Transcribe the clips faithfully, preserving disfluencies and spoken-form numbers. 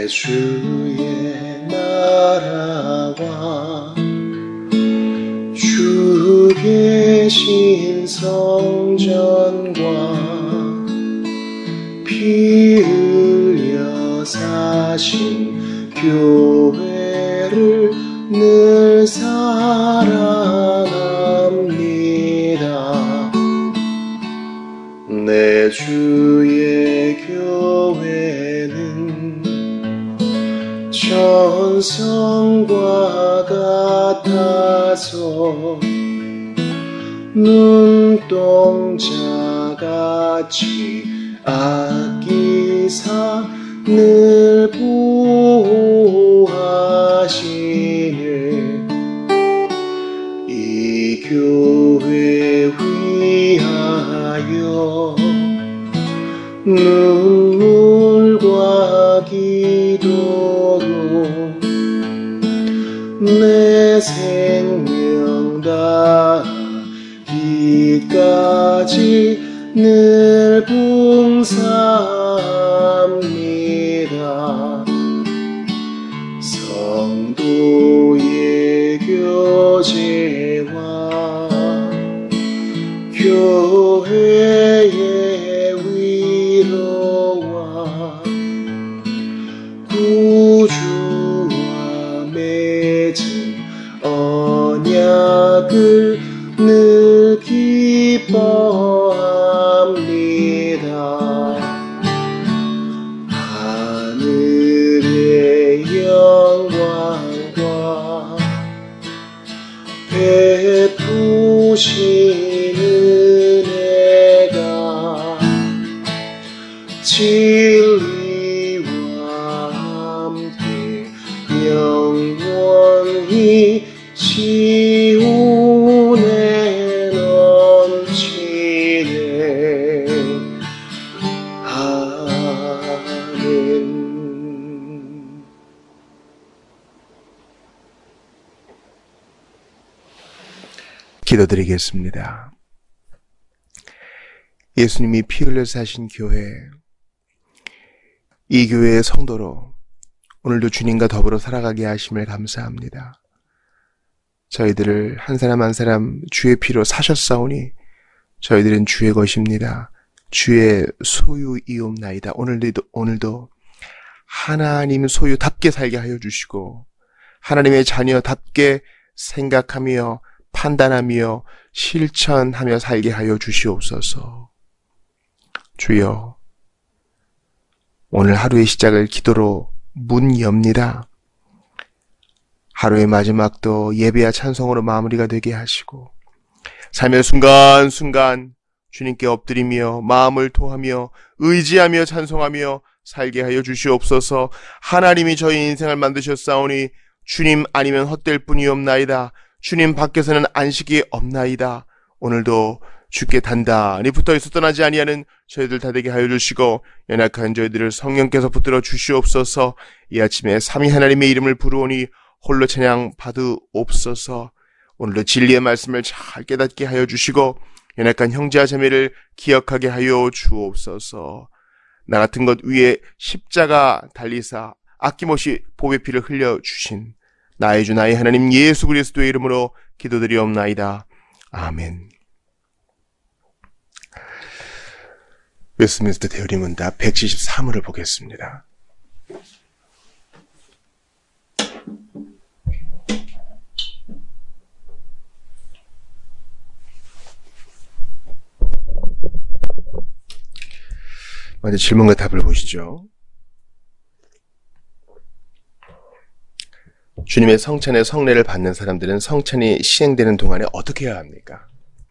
주의 나라와 주 계신 성전과 피 흘려 사신 교회를 늘 사랑합니다. 내 주의 교회는 천성과 같아서 눈동자같이 아끼사 늘 보호하시네. 이 교회 위하여 눈물과 기도로 내 생명 다하기까지 늘 봉사합니다. 성도의 교제와 교회의 위로와 구주와 맺은 언약을 늘 기뻐합니다. 하늘의 영광과 베푸신 은혜가 진리와 함께 영원히 시온에 넘치네. 아멘. 기도드리겠습니다. 예수님이 피 흘려 사신 교회, 이 교회의 성도로 오늘도 주님과 더불어 살아가게 하심을 감사합니다. 저희들을 한 사람 한 사람 주의 피로 사셨사오니 저희들은 주의 것입니다. 주의 소유이옵나이다. 오늘도, 오늘도 하나님 소유답게 살게 하여 주시고 하나님의 자녀답게 생각하며 판단하며 실천하며 살게 하여 주시옵소서. 주여, 오늘 하루의 시작을 기도로 문 엽니다. 하루의 마지막도 예배와 찬송으로 마무리가 되게 하시고 삶의 순간순간 주님께 엎드리며 마음을 토하며 의지하며 찬송하며 살게 하여 주시옵소서. 하나님이 저희 인생을 만드셨사오니 주님 아니면 헛될 뿐이옵나이다. 주님 밖에서는 안식이 없나이다. 오늘도 주께 단단히 붙어있어 떠나지 아니하는 저희들 다 되게 하여 주시고 연약한 저희들을 성령께서 붙들어 주시옵소서. 이 아침에 삼위 하나님의 이름을 부르오니 홀로 찬양 받으옵소서. 오늘도 진리의 말씀을 잘 깨닫게 하여 주시고 연약한 형제와 자매를 기억하게 하여 주옵소서. 나 같은 것 위에 십자가 달리사 아낌없이 보배 피를 흘려주신 나의 주 나의 하나님 예수 그리스도의 이름으로 기도드리옵나이다. 아멘. 웨스트민스터 대우리문답 백칠십삼 호를 보겠습니다. 먼저 질문과 답을 보시죠. 주님의 성찬의 성례를 받는 사람들은 성찬이 시행되는 동안에 어떻게 해야 합니까?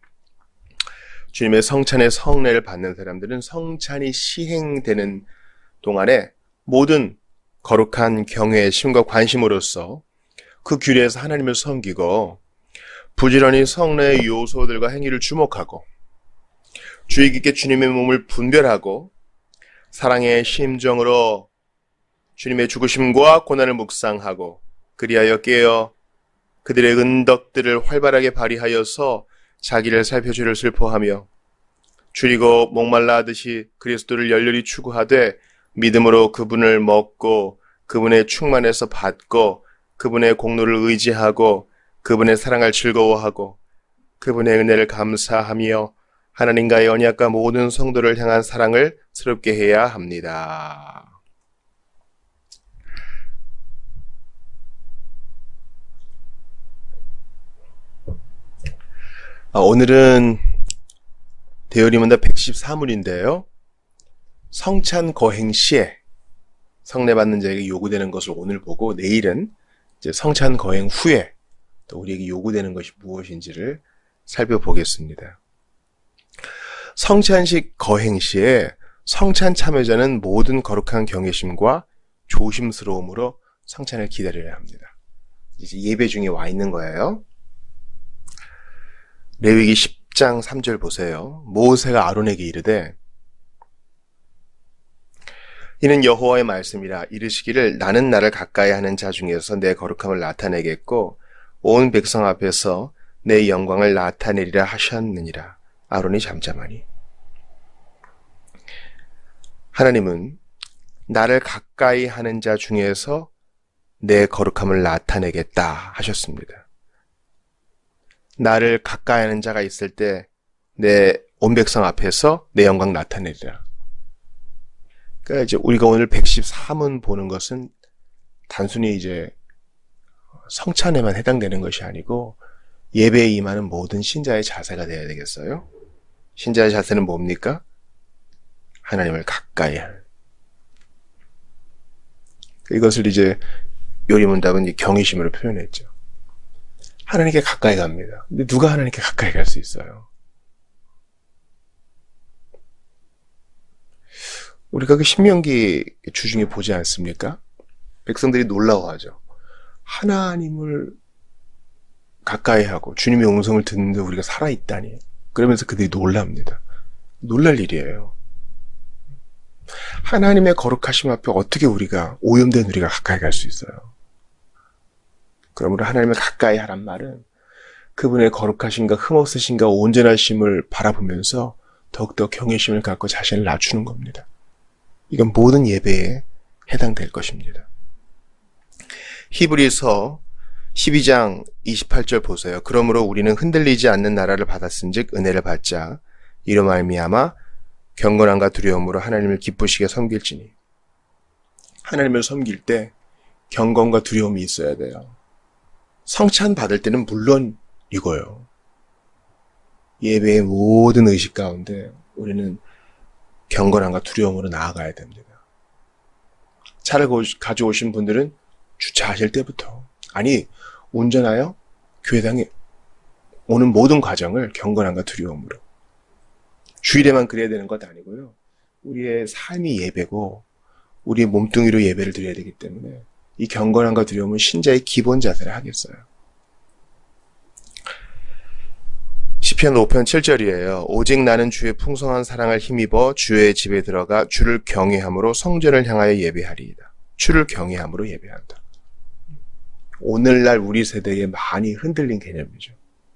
주님의 성찬의 성례를 받는 사람들은 성찬이 시행되는 동안에 모든 거룩한 경외의 심과 관심으로써 그 규례에서 하나님을 섬기고 부지런히 성례의 요소들과 행위를 주목하고 주의 깊게 주님의 몸을 분별하고 사랑의 심정으로 주님의 죽으심과 고난을 묵상하고 그리하여 깨어 그들의 은덕들을 활발하게 발휘하여서 자기를 살펴주를 슬퍼하며 줄이고 목말라 하듯이 그리스도를 열렬히 추구하되 믿음으로 그분을 먹고 그분의 충만해서 받고 그분의 공로를 의지하고 그분의 사랑을 즐거워하고 그분의 은혜를 감사하며 하나님과의 언약과 모든 성도를 향한 사랑을 스럽게 해야 합니다. 아, 오늘은 대여리문답 백십사 문인데요. 성찬 거행 시에 성례 받는 자에게 요구되는 것을 오늘 보고 내일은 이제 성찬 거행 후에 또 우리에게 요구되는 것이 무엇인지를 살펴보겠습니다. 성찬식 거행 시에 성찬 참여자는 모든 거룩한 경외심과 조심스러움으로 성찬을 기다려야 합니다. 이제 예배 중에 와 있는 거예요. 레위기 십 장 삼 절 보세요. 모세가 아론에게 이르되 이는 여호와의 말씀이라 이르시기를 나는 나를 가까이 하는 자 중에서 내 거룩함을 나타내겠고 온 백성 앞에서 내 영광을 나타내리라 하셨느니라. 아론이 잠잠하니. 하나님은 나를 가까이 하는 자 중에서 내 거룩함을 나타내겠다 하셨습니다. 나를 가까이 하는 자가 있을 때 내 온 백성 앞에서 내 영광 나타내리라. 그러니까 이제 우리가 오늘 백십사 문 보는 것은 단순히 이제 성찬에만 해당되는 것이 아니고 예배에 임하는 모든 신자의 자세가 되어야 되겠어요? 신자의 자세는 뭡니까? 하나님을 가까이 하는. 이것을 이제 요리문답은 경외심으로 표현했죠. 하나님께 가까이 갑니다. 근데 누가 하나님께 가까이 갈 수 있어요? 우리가 그 신명기 주중에 보지 않습니까? 백성들이 놀라워하죠. 하나님을 가까이 하고 주님의 음성을 듣는데 우리가 살아있다니. 그러면서 그들이 놀랍니다. 놀랄 일이에요. 하나님의 거룩하심 앞에 어떻게 우리가 오염된 우리가 가까이 갈 수 있어요? 그러므로 하나님을 가까이 하란 말은 그분의 거룩하심과 흠없으심과 온전하심을 바라보면서 더욱더 경외심을 갖고 자신을 낮추는 겁니다. 이건 모든 예배에 해당될 것입니다. 히브리서 십이 장 이십팔 절 보세요. 그러므로 우리는 흔들리지 않는 나라를 받았은즉 은혜를 받자 이로 말미암아 경건함과 두려움으로 하나님을 기쁘시게 섬길지니. 하나님을 섬길 때 경건과 두려움이 있어야 돼요. 성찬 받을 때는 물론 이거요. 예배의 모든 의식 가운데 우리는 경건함과 두려움으로 나아가야 됩니다. 차를 가져오신 분들은 주차하실 때부터, 아니 운전하여 교회당에 오는 모든 과정을 경건함과 두려움으로. 주일에만 그래야 되는 것 아니고요. 우리의 삶이 예배고 우리의 몸뚱이로 예배를 드려야 되기 때문에 이 경건함과 두려움은 신자의 기본 자세를 하겠어요. 시편 오 편 칠 절이에요. 오직 나는 주의 풍성한 사랑을 힘입어 주의 집에 들어가 주를 경외함으로 성전을 향하여 예배하리이다. 주를 경외함으로 예배한다. 오늘날 우리 세대에 많이 흔들린 개념이죠.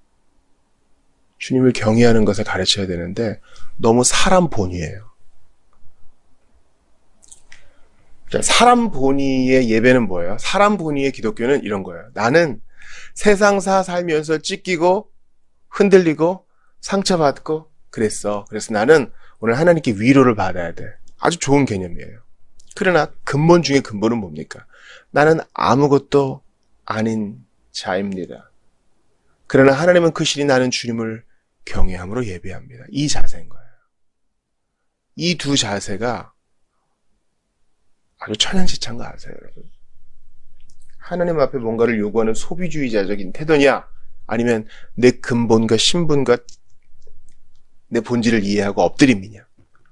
주님을 경외하는 것을 가르쳐야 되는데 너무 사람 본위예요. 사람 본위의 예배는 뭐예요? 사람 본위의 기독교는 이런 거예요. 나는 세상사 살면서 찢기고 흔들리고 상처받고 그랬어. 그래서 나는 오늘 하나님께 위로를 받아야 돼. 아주 좋은 개념이에요. 그러나 근본 중에 근본은 뭡니까? 나는 아무것도 아닌 자입니다. 그러나 하나님은 크시니 나는 주님을 경외함으로 예배합니다. 이 자세인 거예요. 이 두 자세가 아주 천양지차인 거 아세요, 여러분? 하나님 앞에 뭔가를 요구하는 소비주의자적인 태도냐? 아니면 내 근본과 신분과 내 본질을 이해하고 엎드림이냐?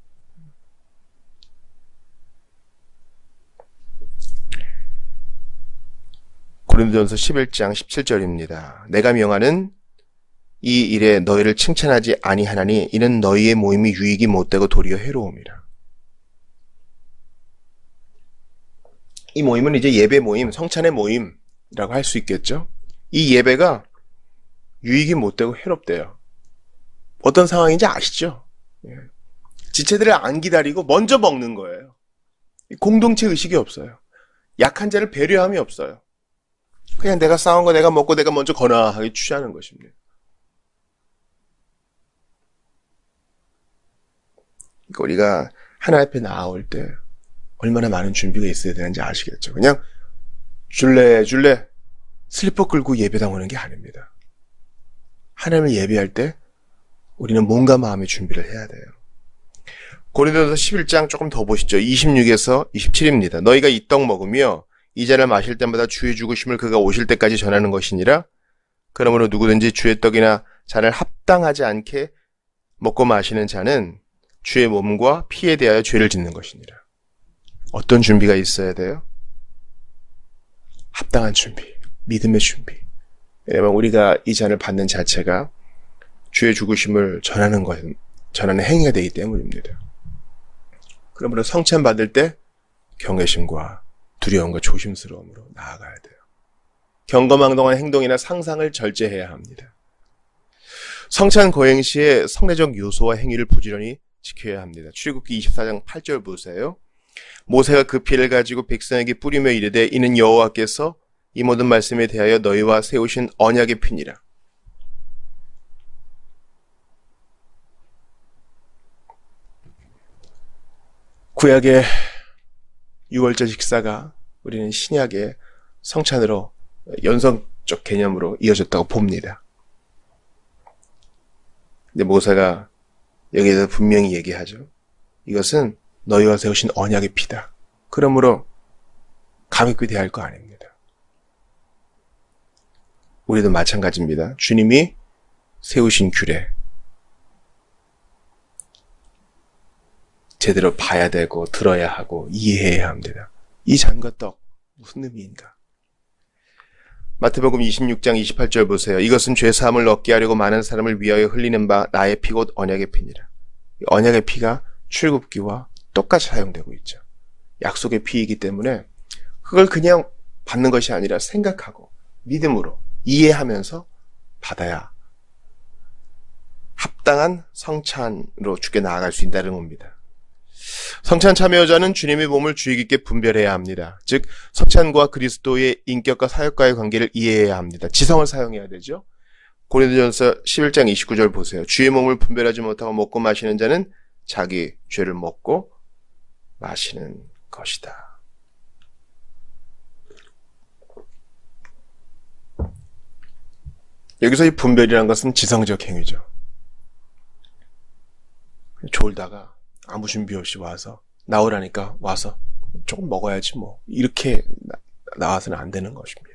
고린도전서 십일 장 십칠 절입니다. 내가 명하는 이 일에 너희를 칭찬하지 아니하나니 이는 너희의 모임이 유익이 못되고 도리어 해로움이라. 이 모임은 이제 예배 모임, 성찬의 모임이라고 할 수 있겠죠. 이 예배가 유익이 못되고 해롭대요. 어떤 상황인지 아시죠? 지체들을 안 기다리고 먼저 먹는 거예요. 공동체 의식이 없어요. 약한 자를 배려함이 없어요. 그냥 내가 싸운 거 내가 먹고 내가 먼저 거나하게 취하는 것입니다. 그러니까 우리가 하나님 앞에 나아올 때 얼마나 많은 준비가 있어야 되는지 아시겠죠? 그냥 줄래 줄래 슬리퍼 끌고 예배당 오는 게 아닙니다. 하나님을 예배할 때 우리는 몸과 마음의 준비를 해야 돼요. 고린도전서 십일 장 조금 더 보시죠. 이십육에서 이십칠입니다. 너희가 이 떡 먹으며 이 잔을 마실 때마다 주의 죽으심을 그가 오실 때까지 전하는 것이니라. 그러므로 누구든지 주의 떡이나 잔을 합당하지 않게 먹고 마시는 자는 주의 몸과 피에 대하여 죄를 짓는 것이니라. 어떤 준비가 있어야 돼요? 합당한 준비, 믿음의 준비. 왜냐하면 우리가 이 잔을 받는 자체가 주의 죽으심을 전하는 것, 전하는 행위가 되기 때문입니다. 그러므로 성찬 받을 때 경외심과 두려움과 조심스러움으로 나아가야 돼요. 경거망동한 행동이나 상상을 절제해야 합니다. 성찬 거행 시에 성례적 요소와 행위를 부지런히 지켜야 합니다. 출애굽기 이십사 장 팔 절 보세요. 모세가 그 피를 가지고 백성에게 뿌리며 이르되 이는 여호와께서 이 모든 말씀에 대하여 너희와 세우신 언약의 피니라. 구약의 유월절 식사가 우리는 신약의 성찬으로 연성적 개념으로 이어졌다고 봅니다. 근데 모세가 여기에서 분명히 얘기하죠. 이것은 너희와 세우신 언약의 피다. 그러므로 가볍게 대할 거 아닙니다. 우리도 마찬가지입니다. 주님이 세우신 규례 제대로 봐야 되고 들어야 하고 이해해야 합니다. 이 잔과 떡 무슨 의미인가? 마태복음 이십육 장 이십팔 절 보세요. 이것은 죄사함을 얻게 하려고 많은 사람을 위하여 흘리는 바 나의 피 곧 언약의 피니라. 언약의 피가 출애굽기와 똑같이 사용되고 있죠. 약속의 피이기 때문에 그걸 그냥 받는 것이 아니라 생각하고 믿음으로 이해하면서 받아야 합당한 성찬으로 주께 나아갈 수 있다는 겁니다. 성찬 참여자는 주님의 몸을 주의 깊게 분별해야 합니다. 즉 성찬과 그리스도의 인격과 사역과의 관계를 이해해야 합니다. 지성을 사용해야 되죠. 고린도전서 십일 장 이십구 절 보세요. 주의 몸을 분별하지 못하고 먹고 마시는 자는 자기 죄를 먹고 마시는 것이다. 여기서 이 분별이라는 것은 지성적 행위죠. 졸다가 아무 준비 없이 와서 나오라니까 와서 조금 먹어야지 뭐 이렇게 나, 나와서는 안 되는 것입니다.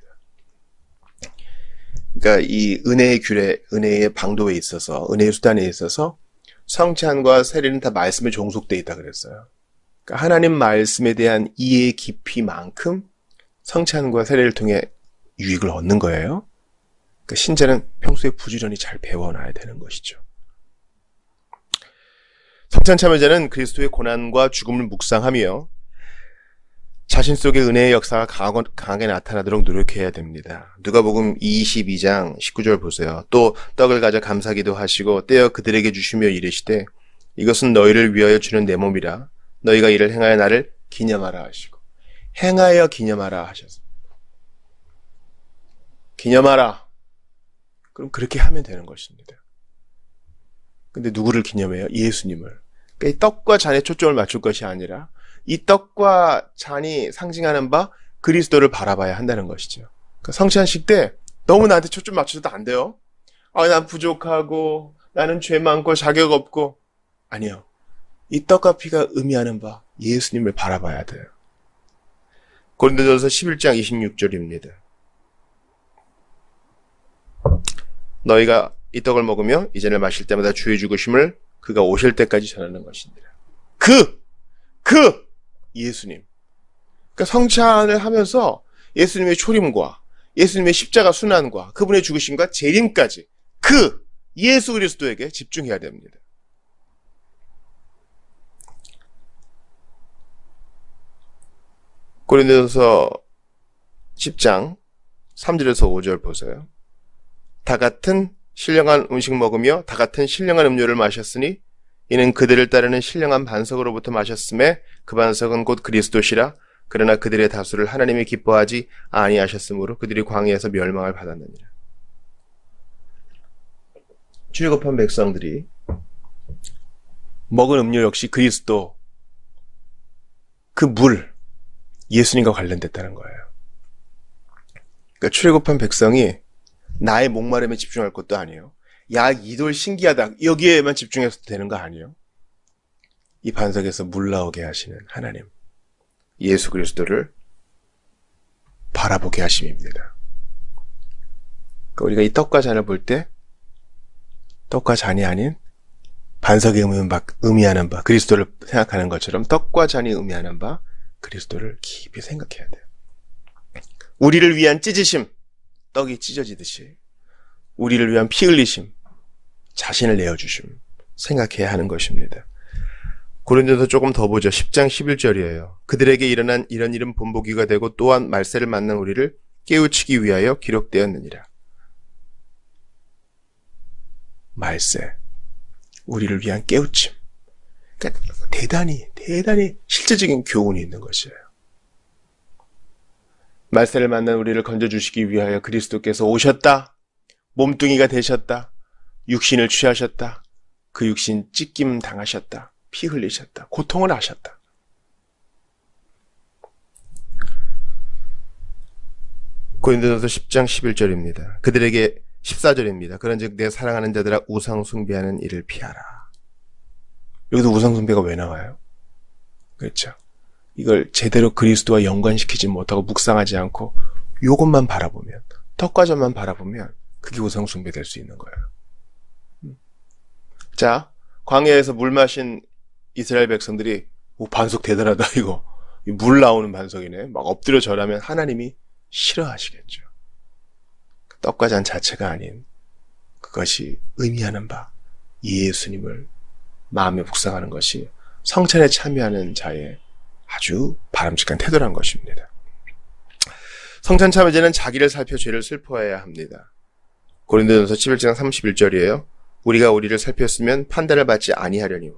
그러니까 이 은혜의 규례, 은혜의 방도에 있어서 은혜의 수단에 있어서 성찬과 세례는 다 말씀에 종속되어 있다 그랬어요. 그러니까 하나님 말씀에 대한 이해의 깊이만큼 성찬과 세례를 통해 유익을 얻는 거예요. 그러니까 신자는 평소에 부지런히 잘 배워놔야 되는 것이죠. 성찬 참여자는 그리스도의 고난과 죽음을 묵상하며 자신 속의 은혜의 역사가 강하게 나타나도록 노력해야 됩니다. 누가복음 이십이 장 십구 절 보세요. 또 떡을 가져 감사기도 하시고 떼어 그들에게 주시며 이르시되 이것은 너희를 위하여 주는 내 몸이라 너희가 이를 행하여 나를 기념하라 하시고 행하여 기념하라 하셔서 기념하라. 그럼 그렇게 하면 되는 것입니다. 근데 누구를 기념해요? 예수님을. 그러니까 이 떡과 잔에 초점을 맞출 것이 아니라 이 떡과 잔이 상징하는 바 그리스도를 바라봐야 한다는 것이죠. 그러니까 성찬식 때 너무 나한테 초점 맞춰도 안 돼요. 아, 난 부족하고 나는 죄 많고 자격 없고. 아니요. 이 떡과 피가 의미하는 바 예수님을 바라봐야 돼요. 고린도전서 십일 장 이십육 절입니다. 너희가 이 떡을 먹으며 이 잔을 마실 때마다 주의 죽으심을 그가 오실 때까지 전하는 것이니라. 그! 그! 예수님. 그러니까 성찬을 하면서 예수님의 초림과 예수님의 십자가 순환과 그분의 죽으심과 재림까지 그 예수 그리스도에게 집중해야 됩니다. 고린도전서 십 장 삼 절에서 오 절 보세요. 다 같은 신령한 음식 먹으며 다 같은 신령한 음료를 마셨으니 이는 그들을 따르는 신령한 반석으로부터 마셨음에 그 반석은 곧 그리스도시라 그러나 그들의 다수를 하나님이 기뻐하지 아니하셨으므로 그들이 광야에서 멸망을 받았느니라. 출애굽한 백성들이 먹은 음료 역시 그리스도, 그 물, 예수님과 관련됐다는 거예요. 그러니까 출애굽한 백성이 나의 목마름에 집중할 것도 아니에요. 야, 이 돌 신기하다, 여기에만 집중해서 되는 거 아니에요. 이 반석에서 물 나오게 하시는 하나님, 예수 그리스도를 바라보게 하심입니다. 그러니까 우리가 이 떡과 잔을 볼 때 떡과 잔이 아닌 반석이 의미하는 바, 그리스도를 생각하는 것처럼 떡과 잔이 의미하는 바 그리스도를 깊이 생각해야 돼요. 우리를 위한 찢으심, 떡이 찢어지듯이 우리를 위한 피 흘리심, 자신을 내어주심 생각해야 하는 것입니다. 고린도서 조금 더 보죠. 십 장 십일 절이에요. 그들에게 일어난 이런 일은 본보기가 되고 또한 말세를 만난 우리를 깨우치기 위하여 기록되었느니라. 말세, 우리를 위한 깨우침. 그러니까 대단히 대단히 실제적인 교훈이 있는 것이에요. 말세를 만난 우리를 건져주시기 위하여 그리스도께서 오셨다. 몸뚱이가 되셨다. 육신을 취하셨다. 그 육신 찢김 당하셨다. 피 흘리셨다. 고통을 하셨다. 고린도전서 십 장 십일 절입니다. 그들에게 십사 절입니다. 그런즉 내 사랑하는 자들아 우상 숭배하는 일을 피하라. 여기도 우상 숭배가 왜 나와요? 그렇죠. 이걸 제대로 그리스도와 연관시키지 못하고 묵상하지 않고 요것만 바라보면, 떡과전만 바라보면 그게 우상 숭배 될 수 있는 거예요. 자, 광야에서 물 마신 이스라엘 백성들이 오, 반석 대단하다 이거. 물 나오는 반석이네. 막 엎드려 절하면 하나님이 싫어하시겠죠. 떡과 잔 자체가 아닌 그것이 의미하는 바 예수님을 마음에 묵상하는 것이 성찬에 참여하는 자의 아주 바람직한 태도란 것입니다. 성찬 참여자는 자기를 살펴 죄를 슬퍼해야 합니다. 고린도전서 십일 장 삼십일 절이에요. 우리가 우리를 살폈으면 판단을 받지 아니하려니와.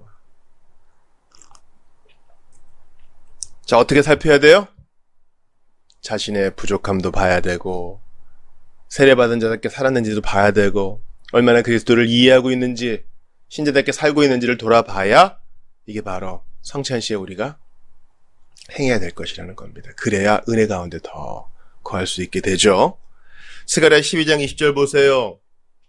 자, 어떻게 살펴야 돼요? 자신의 부족함도 봐야 되고 세례받은 자답게 살았는지도 봐야 되고 얼마나 그리스도를 이해하고 있는지 신자답게 살고 있는지를 돌아봐야 이게 바로 성찬 시에 우리가 행해야 될 것이라는 겁니다. 그래야 은혜 가운데 더 거할 수 있게 되죠. 스가랴 십이 장 이십 절 보세요.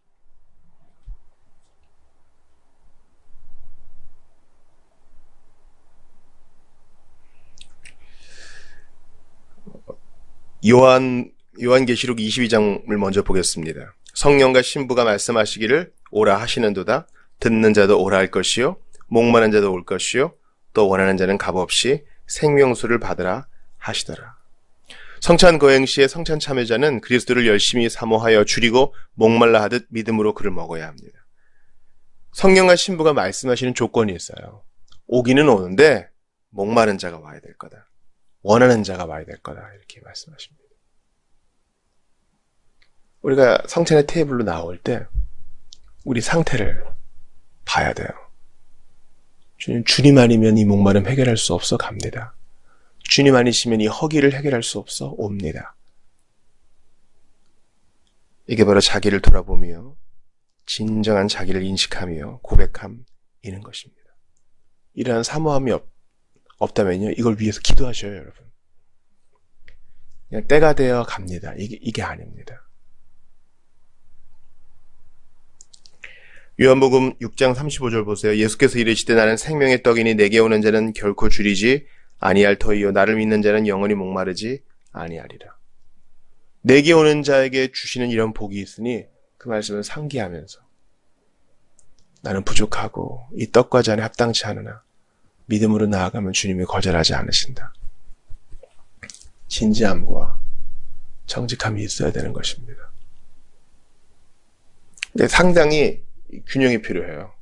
요한, 요한계시록 이십이 장을 먼저 보겠습니다. 성령과 신부가 말씀하시기를 오라 하시는도다. 듣는 자도 오라 할 것이요 목마른 자도 올 것이요 또 원하는 자는 값없이 생명수를 받으라 하시더라. 성찬 거행 시에 성찬 참여자는 그리스도를 열심히 사모하여 줄이고 목말라 하듯 믿음으로 그를 먹어야 합니다. 성령과 신부가 말씀하시는 조건이 있어요. 오기는 오는데 목마른 자가 와야 될 거다. 원하는 자가 와야 될 거다. 이렇게 말씀하십니다. 우리가 성찬의 테이블로 나올 때 우리 상태를 봐야 돼요. 주님, 주님 아니면 이 목마름 해결할 수 없어 갑니다. 주님 아니시면 이 허기를 해결할 수 없어 옵니다. 이게 바로 자기를 돌아보며 진정한 자기를 인식하며 고백함이는 것입니다. 이러한 사모함이 없, 없다면요, 이걸 위해서 기도하셔요, 여러분. 그냥 때가 되어 갑니다. 이게, 이게 아닙니다. 요한복음 육 장 삼십오 절 보세요. 예수께서 이르시되 나는 생명의 떡이니 내게 오는 자는 결코 줄이지 아니할 터이요 나를 믿는 자는 영원히 목마르지 아니하리라. 내게 오는 자에게 주시는 이런 복이 있으니 그 말씀을 상기하면서 나는 부족하고 이 떡과 잔에 합당치 않으나 믿음으로 나아가면 주님이 거절하지 않으신다. 진지함과 정직함이 있어야 되는 것입니다. 근데 상당히 균형이 필요해요.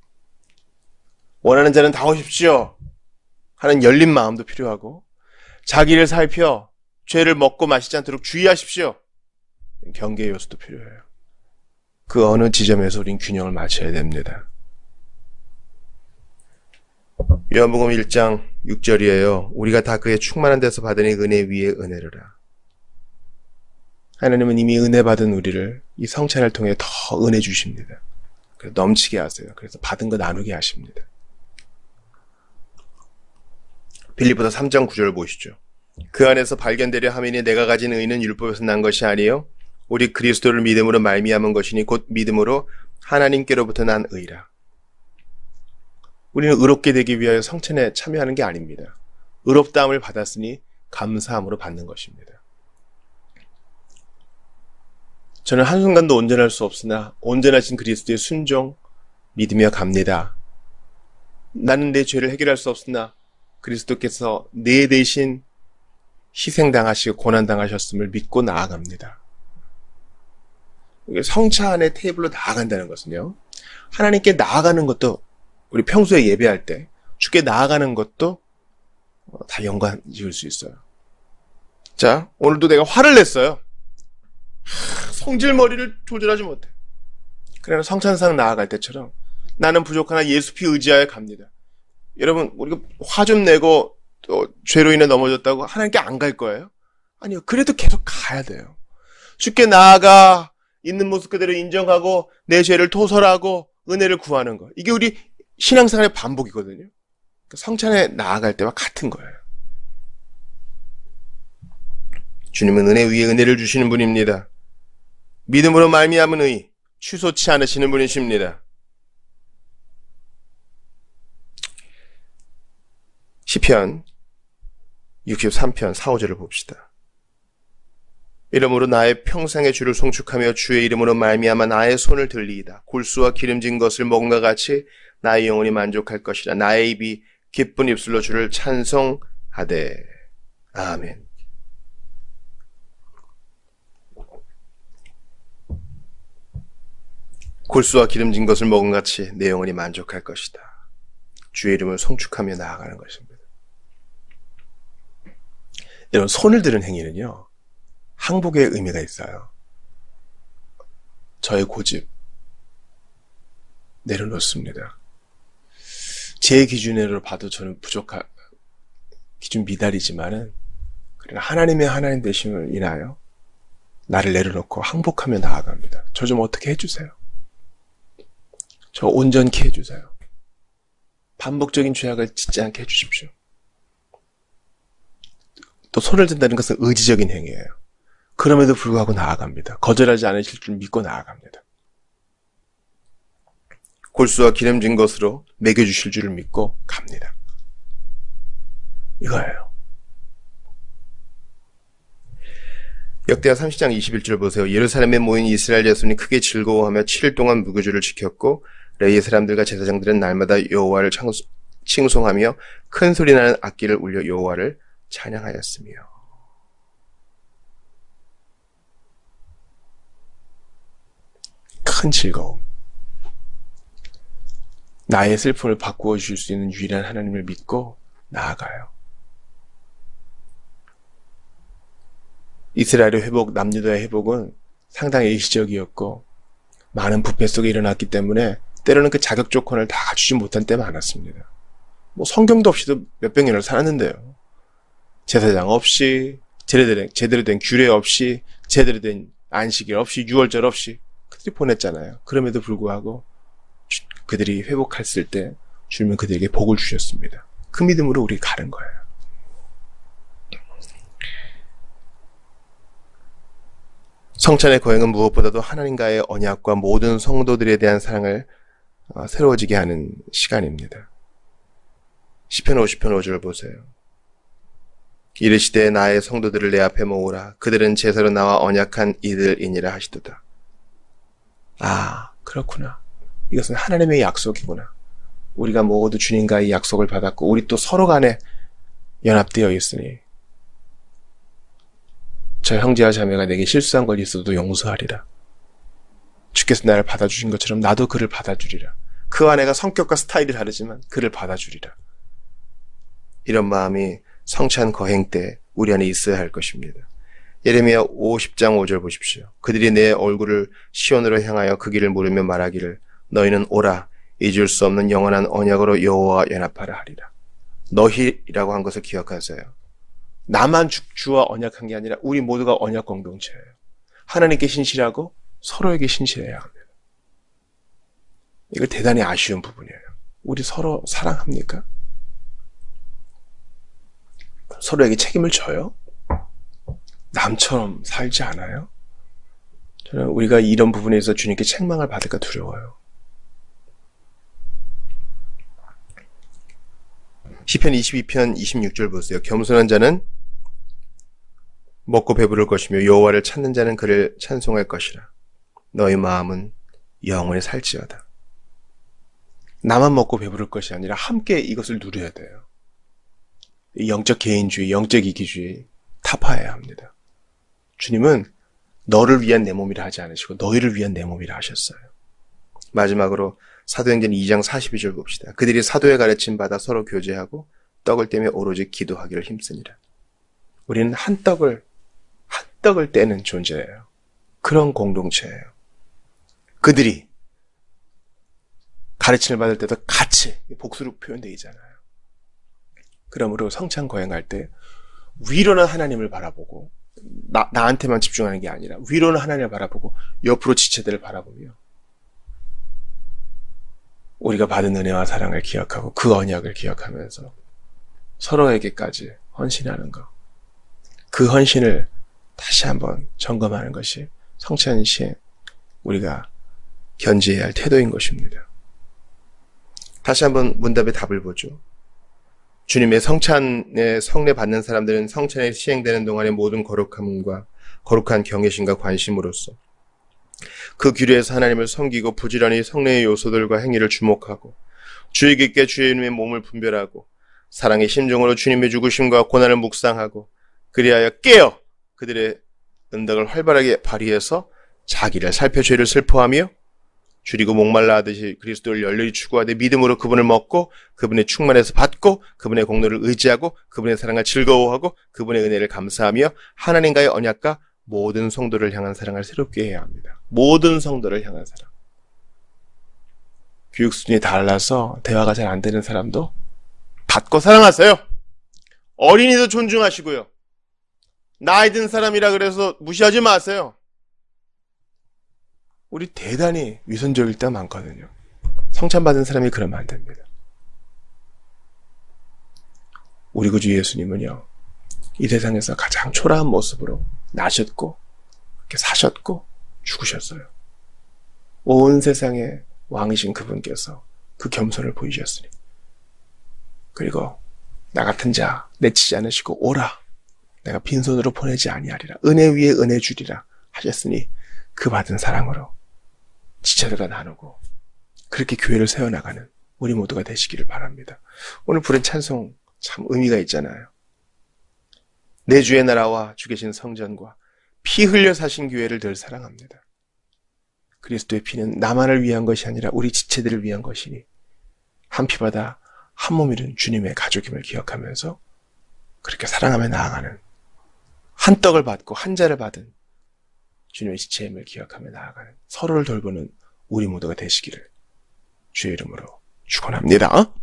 원하는 자는 다 오십시오 하는 열린 마음도 필요하고 자기를 살펴 죄를 먹고 마시지 않도록 주의하십시오. 경계의 요소도 필요해요. 그 어느 지점에서 우린 균형을 맞춰야 됩니다. 요한복음 일 장 육 절이에요. 우리가 다 그의 충만한 데서 받으니 은혜 위에 은혜로라. 하나님은 이미 은혜 받은 우리를 이 성찬을 통해 더 은혜 주십니다. 그래서 넘치게 하세요. 그래서 받은 거 나누게 하십니다. 빌립보서 삼 장 구 절 보시죠. 그 안에서 발견되려 함이니 내가 가진 의는 율법에서 난 것이 아니요 오직 그리스도를 믿음으로 말미암은 것이니 곧 믿음으로 하나님께로부터 난 의라. 우리는 의롭게 되기 위하여 성찬에 참여하는 게 아닙니다. 의롭다함을 받았으니 감사함으로 받는 것입니다. 저는 한순간도 온전할 수 없으나 온전하신 그리스도의 순종 믿으며 갑니다. 나는 내 죄를 해결할 수 없으나 그리스도께서 내 대신 희생당하시고 고난당하셨음을 믿고 나아갑니다. 성찬의 테이블로 나아간다는 것은요, 하나님께 나아가는 것도 우리 평소에 예배할 때 주께 나아가는 것도 다 연관 지을 수 있어요. 자, 오늘도 내가 화를 냈어요. 성질머리를 조절하지 못해. 그러나 성찬상 나아갈 때처럼 나는 부족하나 예수 피 의지하여 갑니다. 여러분, 우리가 화 좀 내고 또 죄로 인해 넘어졌다고 하나님께 안 갈 거예요? 아니요. 그래도 계속 가야 돼요. 주께 나아가 있는 모습 그대로 인정하고 내 죄를 토설하고 은혜를 구하는 거. 이게 우리 신앙생활의 반복이거든요. 성찬에 나아갈 때와 같은 거예요. 주님은 은혜 위에 은혜를 주시는 분입니다. 믿음으로 말미암은 의, 취소치 않으시는 분이십니다. 시편 육십삼 편 사, 오 절을 봅시다. 이러므로 나의 평생의 주를 송축하며 주의 이름으로 말미암아 나의 손을 들리이다. 골수와 기름진 것을 먹음과 같이 나의 영혼이 만족할 것이라. 나의 입이 기쁜 입술로 주를 찬송하되. 아멘. 골수와 기름진 것을 먹음과 같이 내 영혼이 만족할 것이다. 주의 이름을 송축하며 나아가는 것입니다. 이런 손을 드는 행위는요, 항복의 의미가 있어요. 저의 고집 내려놓습니다. 제 기준으로 봐도 저는 부족한 기준 미달이지만은 그러나 하나님의 하나님 되심을 인하여 나를 내려놓고 항복하며 나아갑니다. 저 좀 어떻게 해주세요. 저 온전케 해주세요. 반복적인 죄악을 짓지 않게 해주십시오. 또 손을 든다는 것은 의지적인 행위예요. 그럼에도 불구하고 나아갑니다. 거절하지 않으실 줄 믿고 나아갑니다. 골수와 기름진 것으로 먹여주실 줄을 믿고 갑니다. 이거예요. 역대하 삼십 장 이십일 절 보세요. 예루살렘에 모인 이스라엘 자손이 크게 즐거워하며 칠 일 동안 무교주를 지켰고 레위의 사람들과 제사장들은 날마다 여호와를 칭송하며 큰 소리나는 악기를 울려 여호와를 찬양하였으며. 큰 즐거움. 나의 슬픔을 바꾸어 주실 수 있는 유일한 하나님을 믿고 나아가요. 이스라엘의 회복, 남유다의 회복은 상당히 일시적이었고 많은 부패 속에 일어났기 때문에 때로는 그 자격 조건을 다 갖추지 못한 때 많았습니다. 뭐 성경도 없이도 몇백 년을 살았는데요. 제사장 없이, 제대로 된, 제대로 된 규례 없이, 제대로 된 안식일 없이, 유월절 없이 그들이 보냈잖아요. 그럼에도 불구하고 그들이 회복했을 때 주님은 그들에게 복을 주셨습니다. 그 믿음으로 우리 가는 거예요. 성찬의 거행은 무엇보다도 하나님과의 언약과 모든 성도들에 대한 사랑을 새로워지게 하는 시간입니다. 시편 오십 편 오 절 보세요. 이르시되 나의 성도들을 내 앞에 모으라. 그들은 제사로 나와 언약한 이들이니라 하시도다. 아, 그렇구나. 이것은 하나님의 약속이구나. 우리가 모두 주님과의 약속을 받았고 우리 또 서로 간에 연합되어 있으니 저 형제와 자매가 내게 실수한 걸 있어도 용서하리라. 주께서 나를 받아주신 것처럼 나도 그를 받아주리라. 그와 내가 성격과 스타일이 다르지만 그를 받아주리라. 이런 마음이 성찬 거행 때 우리 안에 있어야 할 것입니다. 예레미야 오십 장 오 절 보십시오. 그들이 내 얼굴을 시온으로 향하여 그 길을 물으며 말하기를 너희는 오라 잊을 수 없는 영원한 언약으로 여호와와 연합하라 하리라. 너희라고 한 것을 기억하세요. 나만 주, 주와 언약한 게 아니라 우리 모두가 언약 공동체예요. 하나님께 신실하고 서로에게 신실해야 합니다. 이거 대단히 아쉬운 부분이에요. 우리 서로 사랑합니까? 서로에게 책임을 져요? 남처럼 살지 않아요? 저는 우리가 이런 부분에서 주님께 책망을 받을까 두려워요. 시편 이십이 편 이십육 절 보세요. 겸손한 자는 먹고 배부를 것이며 여호와를 찾는 자는 그를 찬송할 것이라. 너희 마음은 영원히 살지어다. 나만 먹고 배부를 것이 아니라 함께 이것을 누려야 돼요. 영적 개인주의, 영적 이기주의 타파해야 합니다. 주님은 너를 위한 내 몸이라 하지 않으시고 너희를 위한 내 몸이라 하셨어요. 마지막으로 사도행전 이 장 사십이 절 봅시다. 그들이 사도의 가르침 받아 서로 교제하고 떡을 떼며 오로지 기도하기를 힘쓰니라. 우리는 한 떡을 한 떡을 떼는 존재예요. 그런 공동체예요. 그들이 가르침을 받을 때도 같이 복수로 표현되어 있잖아요. 그러므로 성찬 거행할 때 위로는 하나님을 바라보고 나, 나한테만 집중하는 게 아니라 위로는 하나님을 바라보고 옆으로 지체들을 바라보며 우리가 받은 은혜와 사랑을 기억하고 그 언약을 기억하면서 서로에게까지 헌신하는 것. 그 헌신을 다시 한번 점검하는 것이 성찬 시에 우리가 견지해야 할 태도인 것입니다. 다시 한번 문답의 답을 보죠. 주님의 성찬에 성례 받는 사람들은 성찬에 시행되는 동안의 모든 거룩함과 거룩한 경외심과 관심으로써 그 규례에서 하나님을 섬기고 부지런히 성례의 요소들과 행위를 주목하고 주의 깊게 주님의 몸을 분별하고 사랑의 심정으로 주님의 죽으심과 고난을 묵상하고 그리하여 깨어 그들의 은덕을 활발하게 발휘해서 자기를 살펴 죄를 슬퍼하며 줄이고 목말라 하듯이 그리스도를 열렬히 추구하되 믿음으로 그분을 먹고 그분의 충만에서 받고 그분의 공로를 의지하고 그분의 사랑을 즐거워하고 그분의 은혜를 감사하며 하나님과의 언약과 모든 성도를 향한 사랑을 새롭게 해야 합니다. 모든 성도를 향한 사랑. 교육 수준이 달라서 대화가 잘 안 되는 사람도 받고 사랑하세요. 어린이도 존중하시고요. 나이 든 사람이라 그래서 무시하지 마세요. 우리 대단히 위선적일 때가 많거든요. 성찬 받은 사람이 그러면 안 됩니다. 우리 구주 예수님은요, 이 세상에서 가장 초라한 모습으로 나셨고, 이렇게 사셨고, 죽으셨어요. 온 세상의 왕이신 그분께서 그 겸손을 보이셨으니, 그리고 나 같은 자 내치지 않으시고 오라, 내가 빈손으로 보내지 아니하리라, 은혜 위에 은혜 주리라 하셨으니 그 받은 사랑으로 지체들과 나누고 그렇게 교회를 세워나가는 우리 모두가 되시기를 바랍니다. 오늘 부른 찬송 참 의미가 있잖아요. 내 주의 나라와 주 계신 성전과 피 흘려 사신 교회를 늘 사랑합니다. 그리스도의 피는 나만을 위한 것이 아니라 우리 지체들을 위한 것이니 한 피바다 한 몸이는 주님의 가족임을 기억하면서 그렇게 사랑하며 나아가는, 한 떡을 받고 한 자를 받은 주님의 지체임을 기억하며 나아가는, 서로를 돌보는 우리 모두가 되시기를 주의 이름으로 축원합니다.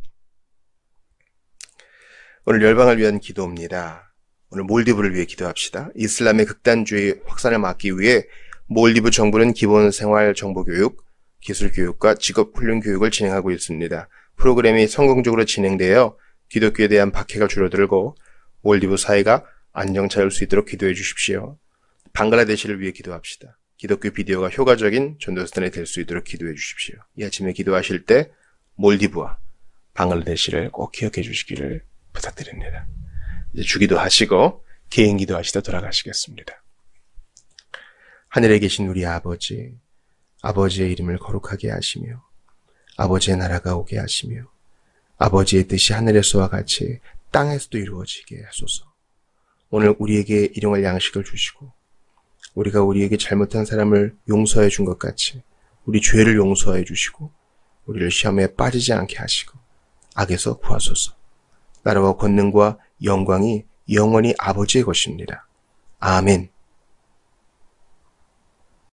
오늘 열방을 위한 기도입니다. 오늘 몰디브를 위해 기도합시다. 이슬람의 극단주의 확산을 막기 위해 몰디브 정부는 기본생활 정보교육, 기술교육과 직업훈련교육을 진행하고 있습니다. 프로그램이 성공적으로 진행되어 기독교에 대한 박해가 줄어들고 몰디브 사회가 안정차일 수 있도록 기도해 주십시오. 방글라데시를 위해 기도합시다. 기독교 비디오가 효과적인 전도수단이 될 수 있도록 기도해 주십시오. 이 아침에 기도하실 때 몰디브와 방글라데시를 꼭 기억해 주시기를 부탁드립니다. 이제 주기도 하시고 개인 기도하시다 돌아가시겠습니다. 하늘에 계신 우리 아버지, 아버지의 이름을 거룩하게 하시며 아버지의 나라가 오게 하시며 아버지의 뜻이 하늘에서와 같이 땅에서도 이루어지게 하소서. 오늘 우리에게 일용할 양식을 주시고 우리가 우리에게 잘못한 사람을 용서해 준 것 같이 우리 죄를 용서해 주시고 우리를 시험에 빠지지 않게 하시고 악에서 구하소서. 나라와 권능과 영광이 영원히 아버지의 것입니다. 아멘.